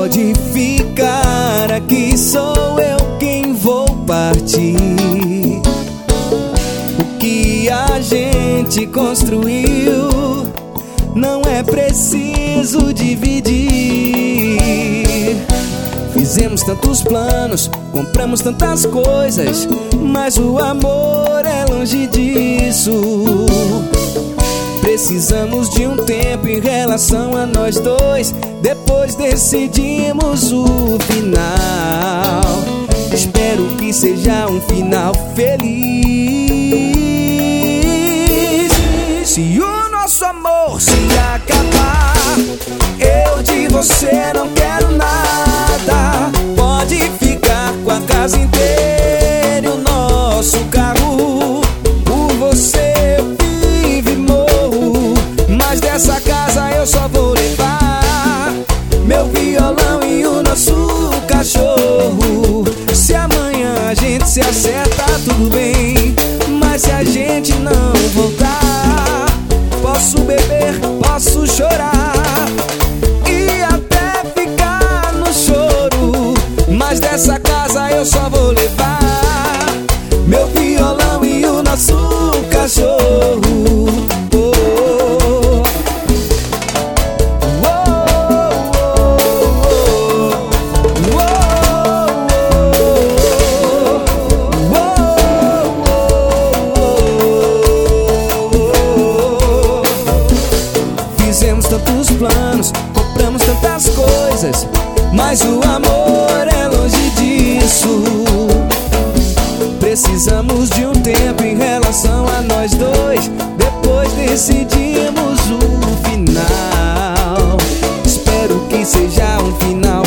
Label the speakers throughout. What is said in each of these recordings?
Speaker 1: Pode ficar aqui, sou eu quem vou partir. O que a gente construiu não é preciso dividir. Fizemos tantos planos, compramos tantas coisas, mas o amor é longe disso. Precisamos de um tempo em relação a nós dois, depois decidimos o final. Espero que seja um final feliz. Se o nosso amor se acabar, eu de você não quero nada. Pode ficar com a casa inteira e o nosso carro. Por você eu vivo e morro, mas dessa casa eu só vou levar meu violão e o nosso cachorro. Se amanhã a gente se acerta, tudo bem, mas se a gente não voltar, posso beber, posso chorar e até ficar no choro, mas dessa casa eu só vou levar meu violão e o nosso cachorro. Fizemos tantos planos, compramos tantas coisas, mas o amor é longe disso. Precisamos de um tempo em relação a nós dois, depois decidimos o final. Espero que seja um final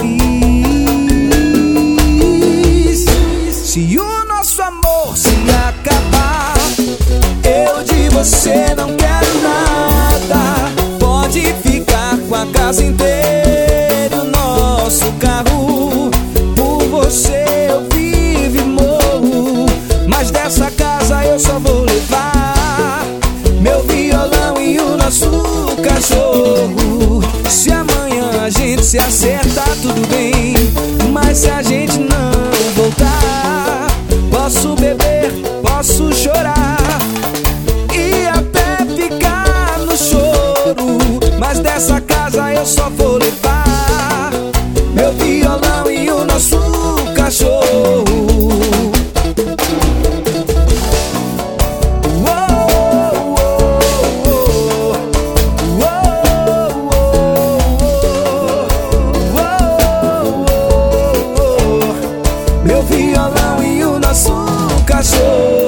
Speaker 1: feliz. Se o nosso amor se acabar, eu de você não quero nada. Pode ficar com a casa inteira e o nosso carro. Por você eu vivo e morro, mas dessa casa eu só vou levar meu violão e o nosso cachorro. Se amanhã a gente se acerta, tudo bem, mas se a gente não voltar, posso beber, posso chorar e até ficar no choro, mas dessa casa eu só vou levar meu violão e o nosso cachorro. Meu violão e o nosso cachorro.